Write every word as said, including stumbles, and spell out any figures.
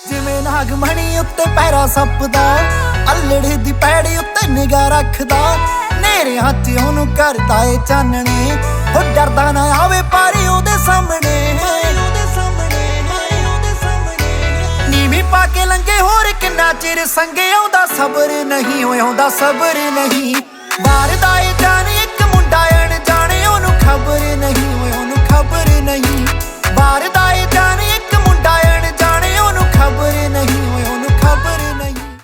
ਜਿਵੇਂ ਨਾਗਮਣੀ ਉੱਤੇ ਪੈਰਾ ਸੱਪਦਾ, ਅਲੜੇ ਦੀ ਪੈੜੀ ਉੱਤੇ ਨਿਗਾਹ ਰੱਖਦਾ। ਨੇਰਿਆਂ 'ਚ ਉਹਨੂੰ ਕਰਦਾ ਏ ਚਾਨਣੇ, ਉਹ ਡਰਦਾ ਨਾ ਆਵੇ ਪਾਰੀ ਉਹਦੇ ਸਾਹਮਣੇ। ਨੀਵੀਂ ਪਾ ਕੇ ਲੰਗੇ ਹੋਰ ਕਿੰਨਾ ਚਿਰ ਸੰਗੇ, ਆਉਂਦਾ ਸਬਰ ਨਹੀਂ ਓਏ ਆਉਂਦਾ ਸਬਰ ਨਹੀਂ। ਮਾਰਦਾ ਏ ਜਾਨ